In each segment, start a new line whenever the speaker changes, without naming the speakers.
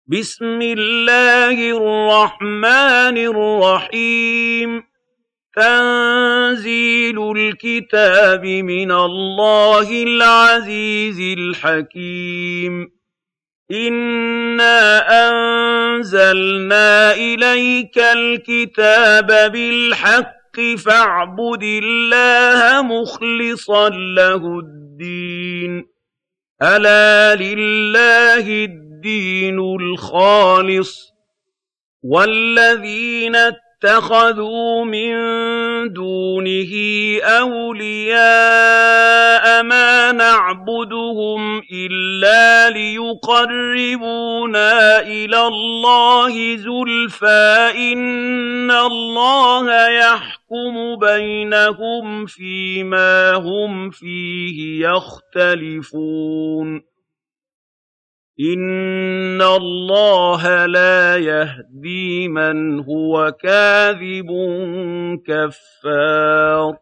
بسم الله الرحمن الرحيم تنزيل الكتاب من الله العزيز الحكيم إنا أنزلنا إليك الكتاب بالحق فاعبد الله مخلصا له الدين ألا لله الدين الخالص والذين اتخذوا من دونه أولياء ما نعبدهم إلا ليقربونا إلى الله زلفى إن الله يحكم بينهم فيما هم فيه يختلفون إن الله لا يهدي من هو كاذب كفار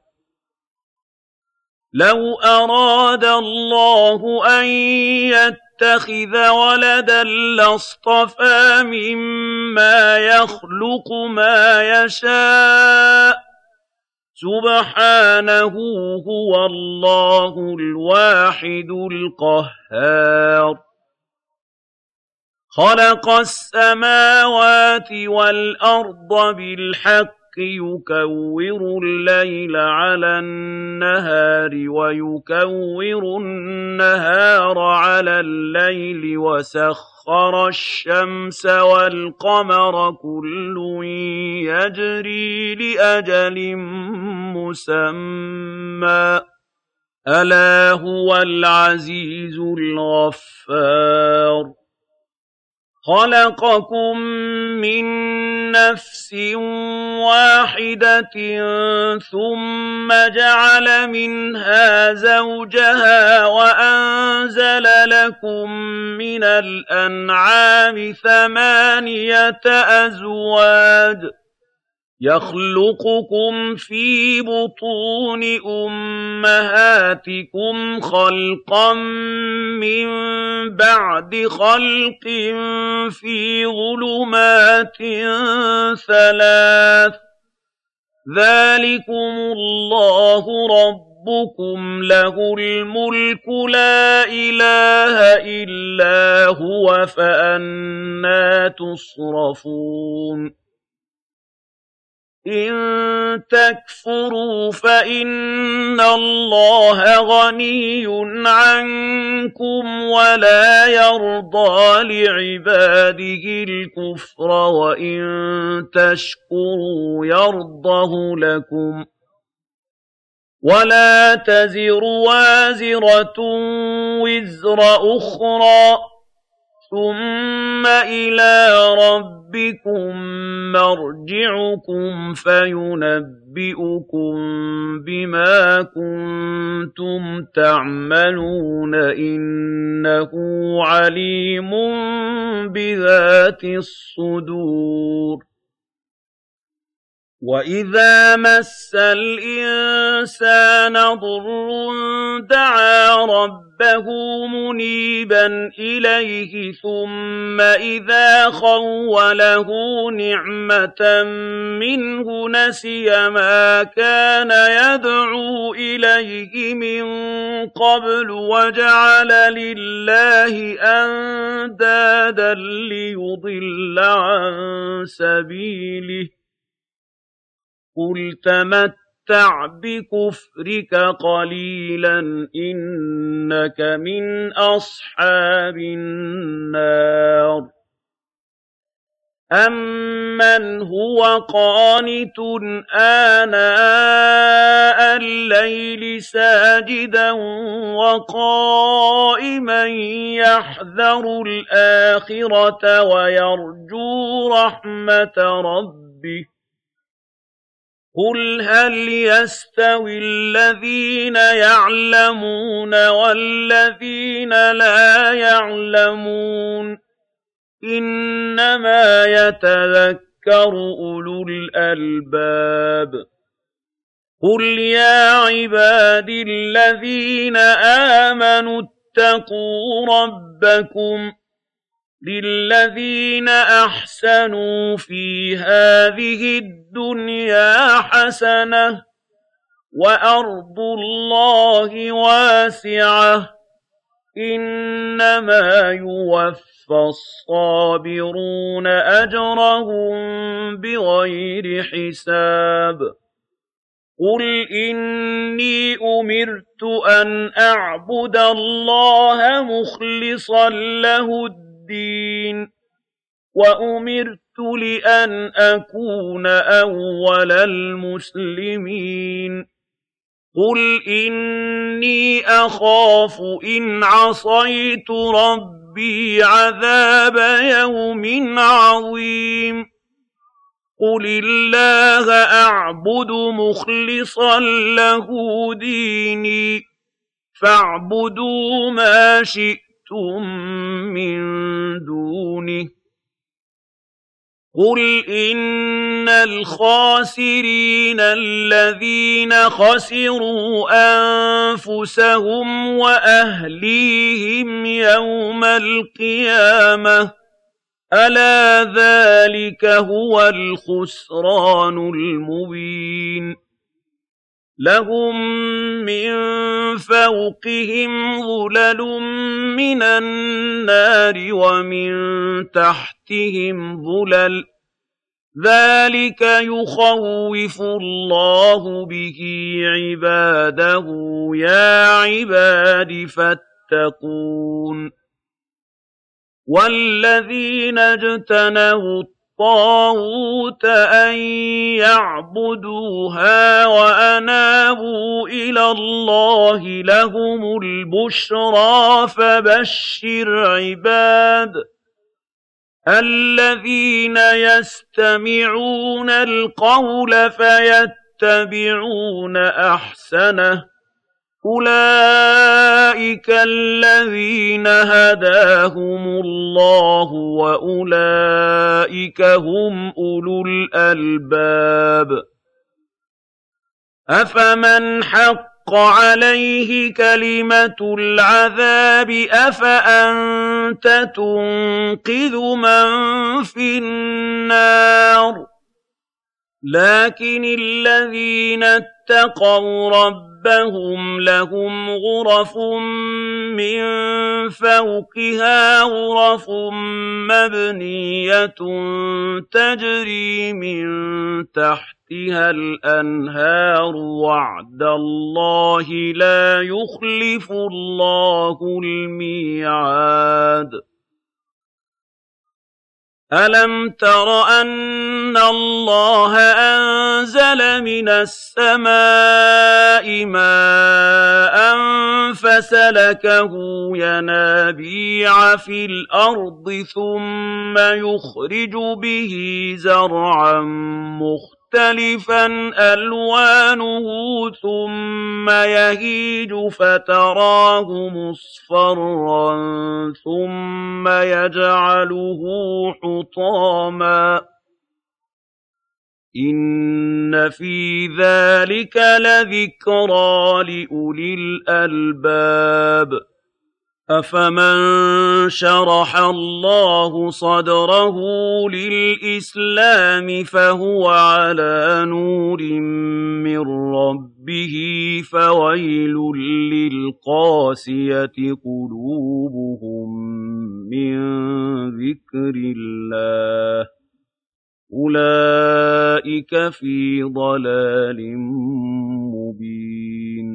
لو أراد الله أن يتخذ ولدا لاصطفى مما يخلق ما يشاء سبحانه هو الله الواحد القهار خلق السماوات والأرض بالحق يكور الليل على النهار ويكور النهار على الليل وسخر الشمس والقمر كل يجري لأجل مسمى ألا هو العزيز الغفار خلقكم من نفس واحدة ثم جعل منها زوجها وأنزل لكم من الأنعام 8 أزواج يخلقكم في بطون أمهاتكم خلقا من بعد خلق في ظلمات 3 ذلكم الله ربكم له الملك لا إله إلا هو فأنى تصرفون إن تكفروا فإن الله غني عنكم ولا يرضى لعباده الكفر وإن تشكروا يرضه لكم ولا تزر وازرة وزر أخرى ثم إلى ربكم مرجعكم فينبئكم بما كنتم تعملون إنه عليم بذات الصدور وإذا مس الإنسان ضر دعا ربه منيبا إليه ثم إذا خوله نعمة منه نسي ما كان يدعو إليه من قبل وجعل لله أندادا ليضل عن سبيله قل تمتع بكفرك قليلا إنك من أصحاب النار أمن هو قانت آناء الليل ساجدا وقائما يحذر الآخرة ويرجو رحمة ربه قل هل يستوي الذين يعلمون والذين لا يعلمون إنما يتذكر أولو الألباب قل يا عبادي الذين آمنوا اتقوا ربكم للذين أحسنوا في هذه الدنيا حسنة وأرض الله واسعة إنما يوفى الصابرون أجرهم بغير حساب قل إني أمرت أن أعبد الله مخلصا له الدين وأمرت لأن أكون أول المسلمين قل إني أخاف إن عصيت ربي عذاب يوم عظيم قل الله أعبد مخلصا له ديني فاعبدوا ما شئتم من دونه قل إن الخاسرين الذين خسروا أنفسهم وأهليهم يوم القيامة ألا ذلك هو الخسران المبين لهم من فوقهم ظلل من النار ومن تحتهم ظلل ذلك يخوف الله به عباده يا عباد فاتقون والذين اجتنبوا الطاغوت أن يعبدوها وأنابوا إلى الله لهم البشرى فبشر عباد الذين يستمعون القول فيتبعون أحسنه أولئك الذين هداهم الله وأولئك هم أولو الألباب أفمن حق عليه كلمة العذاب أفأنت تنقذ من في النار لكن الذين اتقوا ربهم لهم غرف من فوقها غرف مبنية تجري من تحتها الأنهار وعد الله لا يخلف الله الميعاد ألم تر أن الله أنزل من السماء ماء فسلكه ينابيع في الأرض ثم يخرج به زرعا مختلفا ألوانه ثم يهيج فتراه مصفرا ثم يجعله حطاما إن في ذلك لذكرى لأولي الألباب أفمن شرح الله صدره للإسلام فهو على نور من ربه فويل للقاسية قلوبهم من ذكر الله أولئك في ضلال مبين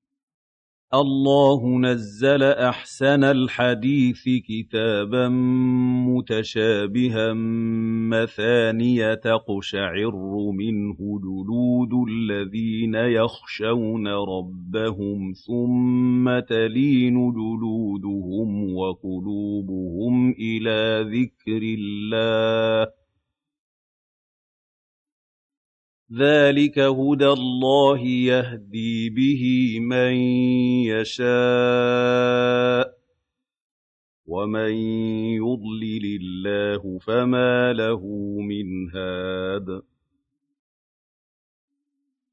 الله نزل أحسن الحديث كتابا متشابها مثانية تقشعر منه جلود الذين يخشون ربهم ثم تلين جلودهم وقلوبهم إلى ذكر الله ذلك هدى الله يهدي به من يشاء ومن يضلل الله فما له من هاد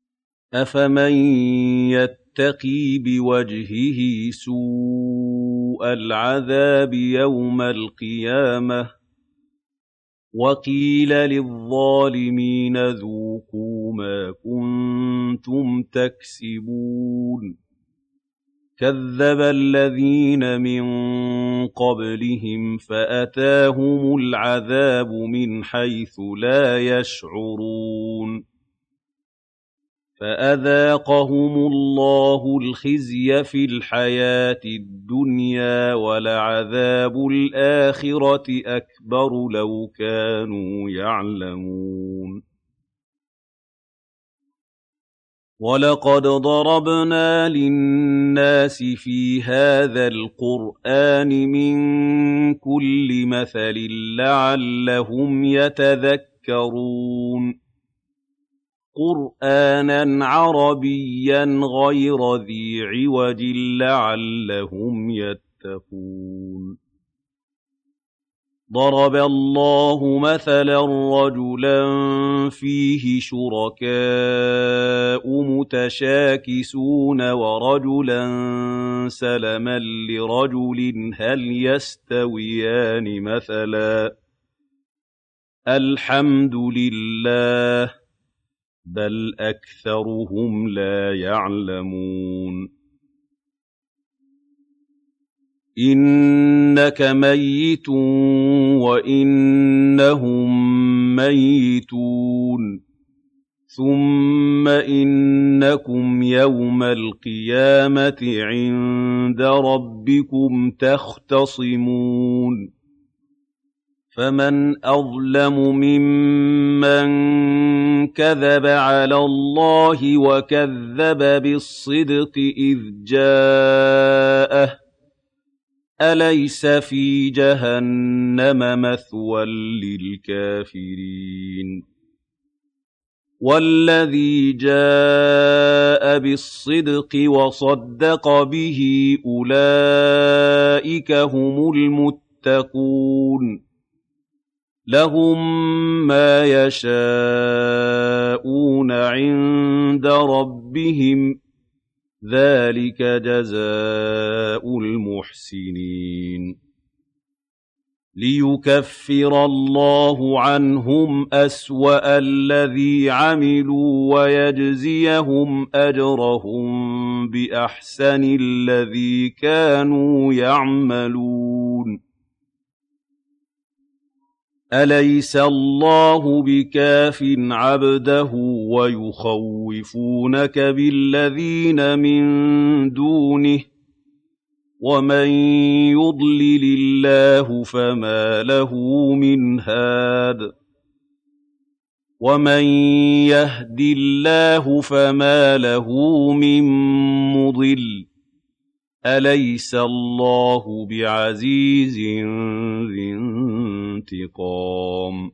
أفمن يتقي بوجهه سوء سُوءَ الْعَذَابِ يَوْمَ الْقِيَامَةِ وَقِيلَ لِلظَّالِمِينَ ذُوقُوا مَا كُنتُمْ تَكْسِبُونَ كَذَّبَ الَّذِينَ مِن قَبْلِهِمْ فَأَتَاهُمُ الْعَذَابُ مِنْ حَيْثُ لَا يَشْعُرُونَ فَأَذَاقَهُمُ اللَّهُ الْخِزْيَ فِي الْحَيَاةِ الدُّنْيَا وَلَعَذَابُ الْآخِرَةِ أَكْبَرُ لَوْ كَانُوا يَعْلَمُونَ وَلَقَدْ ضَرَبْنَا لِلنَّاسِ فِي هَٰذَا الْقُرْآنِ مِن كُلِّ مَثَلٍ لَّعَلَّهُمْ يَتَذَكَّرُونَ قُرْآنًا عَرَبِيًّا غَيْرَ ذِي عِوَجٍ لَّعَلَّهُمْ يَتَّقُونَ ضَرَبَ اللَّهُ مَثَلًا رَّجُلًا فِيهِ شُرَكَاءُ مُتَشَاكِسُونَ وَرَجُلًا سَلَمًا لِّرَجُلٍ هَلْ يَسْتَوِيَانِ مَثَلًا ۚ الْحَمْدُ لِلَّهِ بَلْ أَكْثَرُهُمْ لَا يَعْلَمُونَ إِنَّكَ مَيِّتٌ وَإِنَّهُم مَّيِّتُونَ ثُمَّ إِنَّكُمْ يَوْمَ الْقِيَامَةِ عِندَ رَبِّكُمْ تَخْتَصِمُونَ فَمَنْ أَظْلَمُ مِمَّن كَذَبَ عَلَى اللَّهِ وَكَذَّبَ بِالصِّدْقِ إِذْ جَاءَهُ أَلَيْسَ فِي جَهَنَّمَ مَثْوًى لِّلْكَافِرِينَ وَالَّذِي جَاءَ بِالصِّدْقِ وَصَدَّقَ بِهِ أُولَٰئِكَ هُمُ الْمُتَّقُونَ لَهُم مَّا يَشَاءُونَ عِندَ رَبِّهِمْ ۚ ذَٰلِكَ جَزَاءُ الْمُحْسِنِينَ لِيُكَفِّرَ اللَّهُ عَنْهُمْ أَسْوَأَ الَّذِي عَمِلُوا وَيَجْزِيَهُمْ أَجْرَهُم بِأَحْسَنِ الَّذِي كَانُوا يَعْمَلُونَ أَلَيْسَ اللَّهُ بِكَافٍ عَبْدَهُ وَيُخَوِّفُونَكَ بِالَّذِينَ مِن دُونِهِ ۚ وَمَن يُضْلِلِ اللَّهُ فَمَا لَهُ مِنْ هَادٍ وَمَن يَهْدِ اللَّهُ فَمَا لَهُ مِن مُّضِلٍّ ۗ أَلَيْسَ اللَّهُ بِعَزِيزٍ ذِي انتِقَامٍ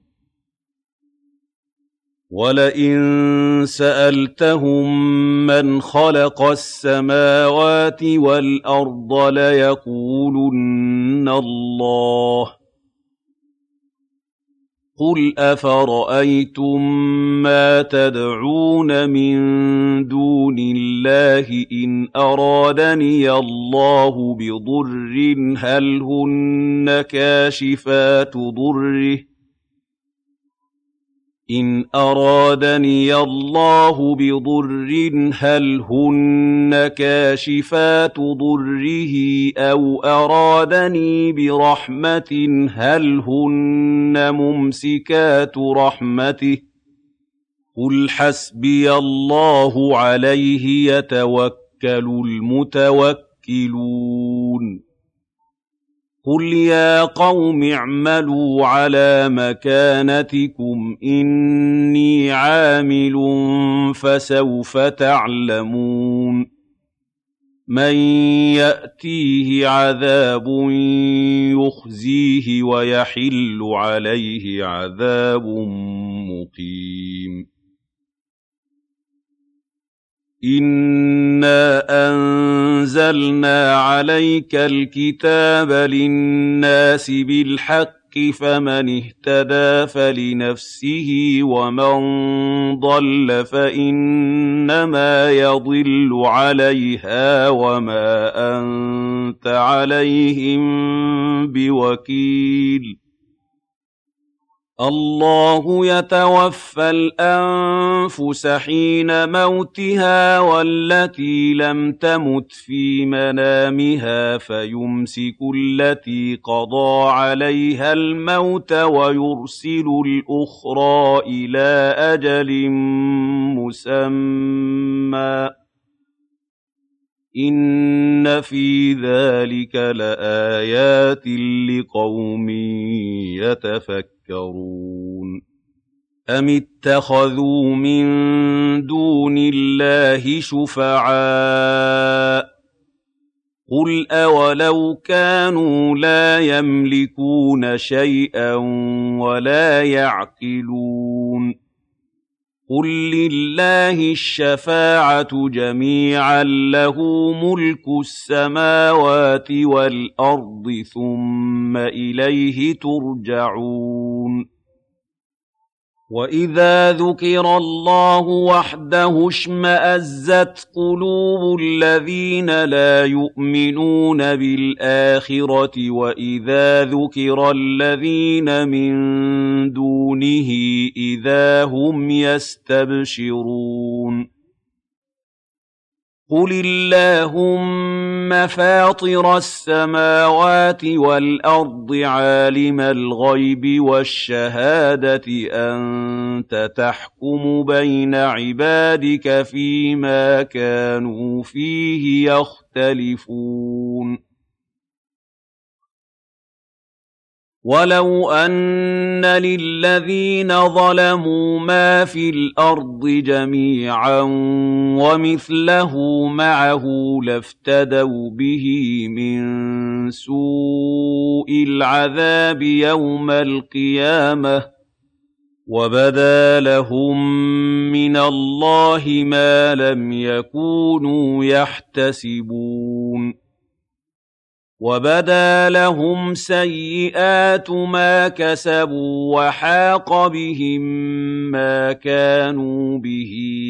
وَلَئِن سَأَلْتَهُم مَّنْ خَلَقَ السَّمَاوَاتِ وَالْأَرْضَ لَيَقُولُنَّ اللَّهُ ۚ قُلْ أَفَرَأَيْتُم مَّا تَدْعُونَ مِن دُونِ اللَّهِ إِنْ أَرَادَنِيَ اللَّهُ بِضُرٍّ هَلْ هُنَّ كَاشِفَاتُ ضُرِّهِ أَوْ أَرَادَنِي بِرَحْمَةٍ هَلْ هُنَّ مُمْسِكَاتُ رَحْمَتِهِ ۚ قُلْ حَسْبِيَ اللَّهُ عَلَيْهِ يَتَوَكَّلُ الْمُتَوَكِّلُونَ قُلْ يَا قَوْمِ اعْمَلُوا عَلَىٰ مَكَانَتِكُمْ إِنِّي عَامِلٌ فَسَوْفَ تَعْلَمُونَ مَن يَأْتِيهِ عَذَابٌ يُخْزِيهِ وَيَحِلُّ عَلَيْهِ عَذَابٌ مُّقِيمٌ إِنَّا أَنزَلْنَا عَلَيْكَ الْكِتَابَ لِلنَّاسِ بِالْحَقِّ فمن اهتدى فلنفسه ومن ضل فإنما يضل عليها وما أنت عليهم بوكيل الله يتوفى الأنفس حين موتها والتي لم تمت في منامها فيمسك التي قضى عليها الموت ويرسل الأخرى إلى أجل مسمى إن في ذلك لآيات لقوم يتفكرون أم اتخذوا من دون الله شفعاء قل أولو كانوا لا يملكون شيئا ولا يعقلون قل لله الشفاعة جميعا له ملك السماوات والأرض ثم إليه ترجعون وإذا ذكر الله وحده اشمأزت قلوب الذين لا يؤمنون بالآخرة وإذا ذكر الذين من دونه إذا هم يستبشرون قل اللهم فاطر السماوات والأرض عالم الغيب والشهادة أنت تحكم بين عبادك فيما كانوا فيه يختلفون ولو أن للذين ظلموا ما في الأرض جميعا ومثله معه لافتدوا به من سوء العذاب يوم القيامة وبدا لهم من الله ما لم يكونوا يحتسبون وبدا لهم سيئات ما كسبوا وحاق بهم ما كانوا به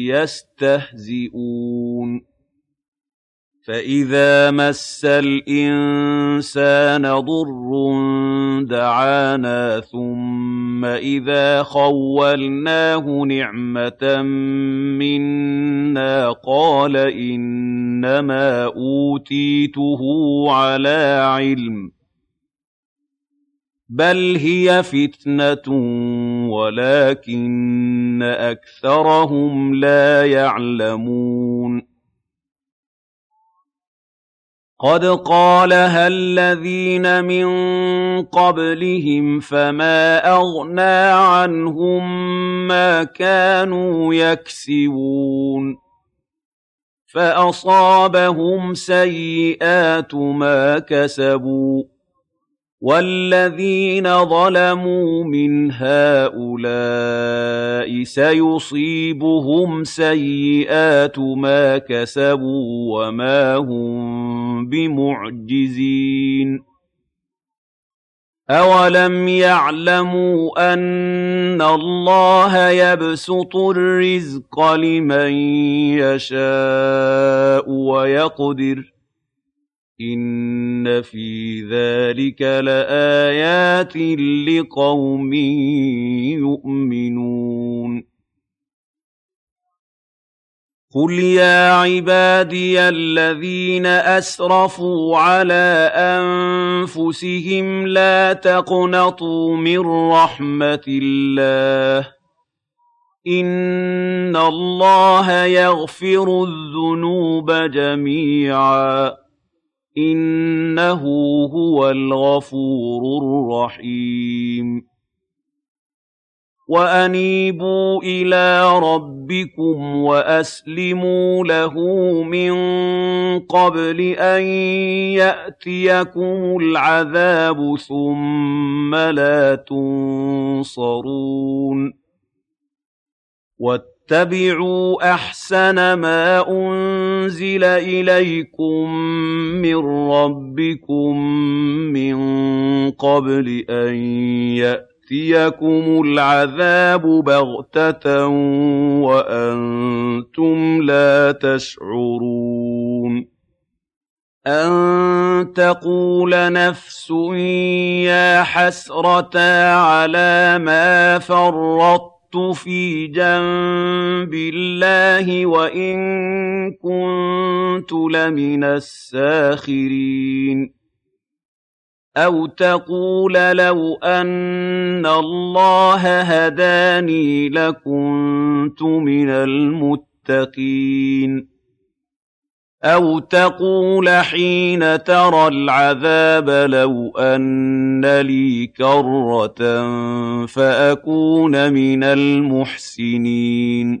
يستهزئون فإذا مس الإنسان ضر دعانا ثم إذا خولناه نعمة منا قال إنما أوتيته على علم بل هي فتنة ولكن أكثرهم لا يعلمون قد قالها الذين من قبلهم فما أغنى عنهم ما كانوا يكسبون فأصابهم سيئات ما كسبوا والذين ظلموا من هؤلاء سيصيبهم سيئات ما كسبوا وما هم بمعجزين أولم يعلموا أن الله يبسط الرزق لمن يشاء ويقدر إن في ذلك لآيات لقوم يؤمنون قل يا عبادي الذين أسرفوا على أنفسهم لا تقنطوا من رحمة الله إن الله يغفر الذنوب جميعا إنه هو الغفور الرحيم وأنيبوا إلى ربكم وأسلموا له من قبل أن يأتيكم العذاب ثم لا تنصرون اتَّبِعُوا أَحْسَنَ مَا أُنزِلَ إِلَيْكُم مِّن رَّبِّكُم مِّن قَبْلِ أَن يَأْتِيَكُمُ الْعَذَابُ بَغْتَةً وَأَنتُمْ لَا تَشْعُرُونَ أَن تَقُولَ نَفْسٌ يَا حَسْرَتَا عَلَىٰ مَا فَرَّطتُ فِي جَنبِ اللَّهِ وَإِن كُنتُ لَمِنَ السَّاخِرِينَ أَوْ تَقُولَ لَوْ أَنَّ اللَّهَ هَدَانِي لَكُنتُ مِنَ الْمُتَّقِينَ أَوْ تَقُولَ حِينَ تَرَى الْعَذَابَ لَوْ أَنَّ لِي كَرَّةً فَأَكُونَ مِنَ الْمُحْسِنِينَ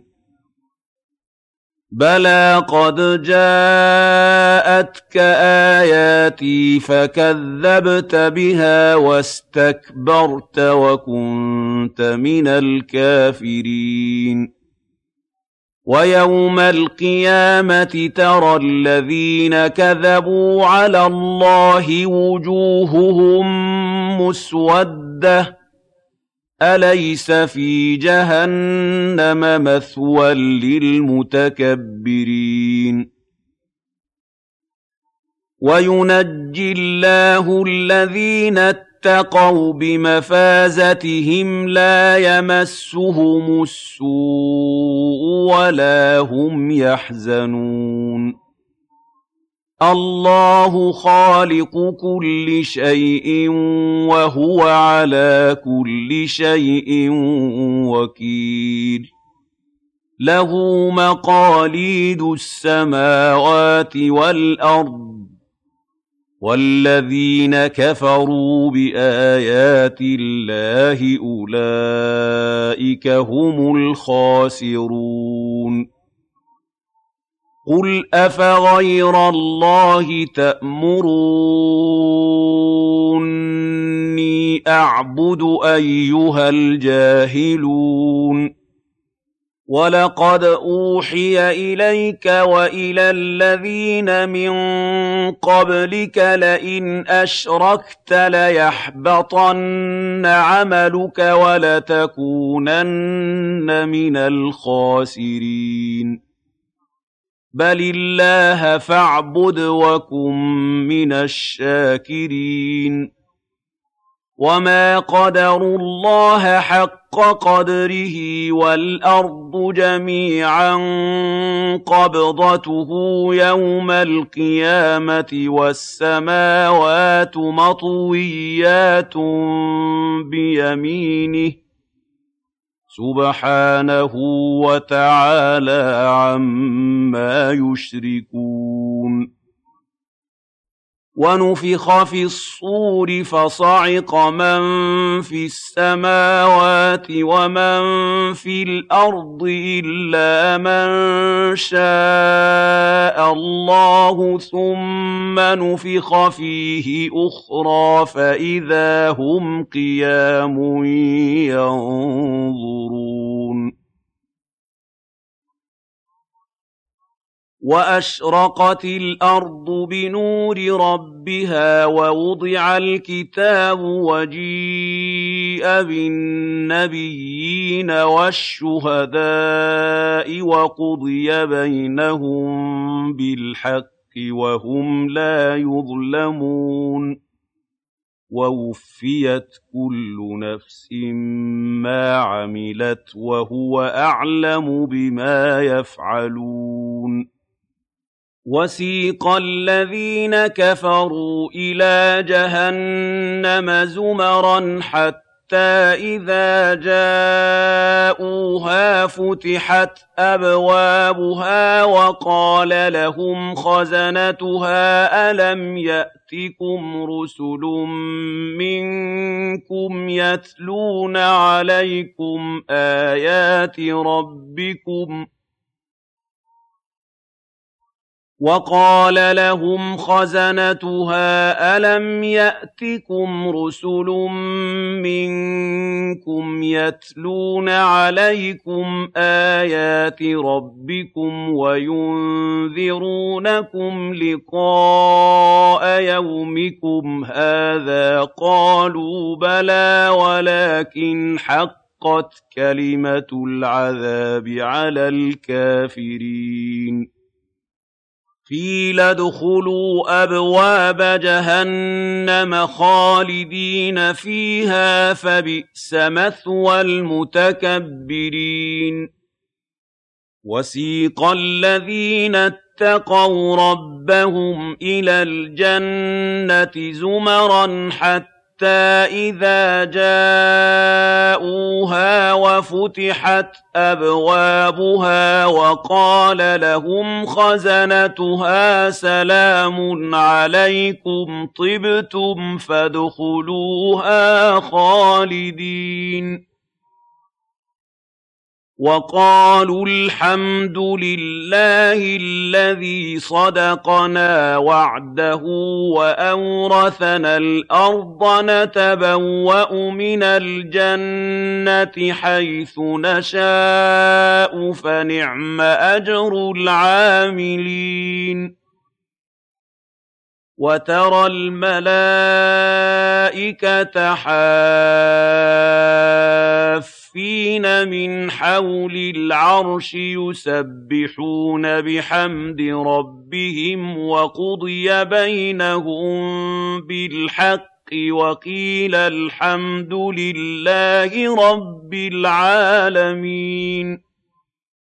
بَلَىٰ قَدْ جَاءَتْكَ آيَاتِي فَكَذَّبْتَ بِهَا وَاسْتَكْبَرْتَ وَكُنتَ مِنَ الْكَافِرِينَ وَيَوْمَ الْقِيَامَةِ تَرَى الَّذِينَ كَذَبُوا عَلَى اللَّهِ وُجُوهُهُم مُّسْوَدَّةٌ أَلَيْسَ فِي جَهَنَّمَ مَثْوًى لِّلْمُتَكَبِّرِينَ وَيُنَجِّي اللَّهُ الَّذِينَ اتَّقَوْا بِمَفَازَتِهِمْ لَا يَمَسُّهُمُ السُّوءُ وَلَا هُمْ يَحْزَنُونَ اللَّهُ خَالِقُ كُلِّ شَيْءٍ وَهُوَ عَلَىٰ كُلِّ شَيْءٍ وَكِيلٌ لَّهُ مَقَالِيدُ السَّمَاوَاتِ وَالْأَرْضِ وَالَّذِينَ كَفَرُوا بِآيَاتِ اللَّهِ أُولَٰئِكَ هُمُ الْخَاسِرُونَ قُلْ أَفَغَيْرَ اللَّهِ تَأْمُرُونِّي أَعْبُدُ أَيُّهَا الْجَاهِلُونَ وَلَقَدْ أُوحِيَ إِلَيْكَ وَإِلَى الَّذِينَ مِن قَبْلِكَ لَئِنْ أَشْرَكْتَ لَيَحْبَطَنَّ عَمَلُكَ وَلَتَكُونَنَّ مِنَ الْخَاسِرِينَ بَلِ اللَّهَ فَاعْبُدْ وَكُن مِّنَ الشَّاكِرِينَ وَمَا قَدَرُوا اللَّهَ حَقَّ قَدْرِهِ وَالْأَرْضُ جَمِيعًا قَبْضَتُهُ يَوْمَ الْقِيَامَةِ وَالسَّمَاوَاتُ مَطْوِيَّاتٌ بِيَمِينِهِ سُبْحَانَهُ وَتَعَالَىٰ عَمَّا يُشْرِكُونَ وَنُفِخَ فِي الصُّورِ فَصَعِقَ مَن فِي السَّمَاوَاتِ وَمَن فِي الْأَرْضِ إِلَّا مَن شَاءَ اللَّهُ ثُمَّ نُفِخَ فِيهِ أُخْرَىٰ فَإِذَا هُمْ قِيَامٌ يَنظُرُونَ وَأَشْرَقَتِ الْأَرْضُ بِنُورِ رَبِّهَا وَوُضِعَ الْكِتَابُ وَجِيءَ بِالنَّبِيِّينَ وَالشُّهَدَاءِ وَقُضِيَ بَيْنَهُم بِالْحَقِّ وَهُمْ لَا يُظْلَمُونَ وَوُفِّيَتْ كُلُّ نَفْسٍ مَّا عَمِلَتْ وَهُوَ أَعْلَمُ بِمَا يَفْعَلُونَ وَسِيقَ الَّذِينَ كَفَرُوا إِلَىٰ جَهَنَّمَ زُمَرًا حَتَّىٰ إِذَا جَاءُوهَا فُتِحَتْ أَبْوَابُهَا وَقَالَ لَهُمْ خَزَنَتُهَا أَلَمْ يَأْتِكُمْ رُسُلٌ مِّنكُمْ يَتْلُونَ عَلَيْكُمْ آيَاتِ رَبِّكُمْ وَقَالَ لَهُمْ خَزَنَتُهَا أَلَمْ يَأْتِكُمْ رُسُلٌ منكم يتلون عليكم آيات ربكم وينذرونكم لقاء يومكم هذا قالوا بلى ولكن حقت كلمة العذاب على الكافرين قيل ادخلوا أبواب جهنم خالدين فيها فبئس مثوى المتكبرين وسيق الذين اتقوا ربهم إلى الجنة زمرا حتى إذا جاءوها وفتحت أبوابها وقال لهم خزنتها سلام عليكم طبتم فادخلوها خالدين وقالوا الحمد لله الذي صدقنا وعده وأورثنا الأرض نتبوأ من الجنة حيث نشاء فنعم أجر العاملين وترى الملائكة حافين من حول العرش يسبحون بحمد ربهم وقضي بينهم بالحق وقيل الحمد لله رب العالمين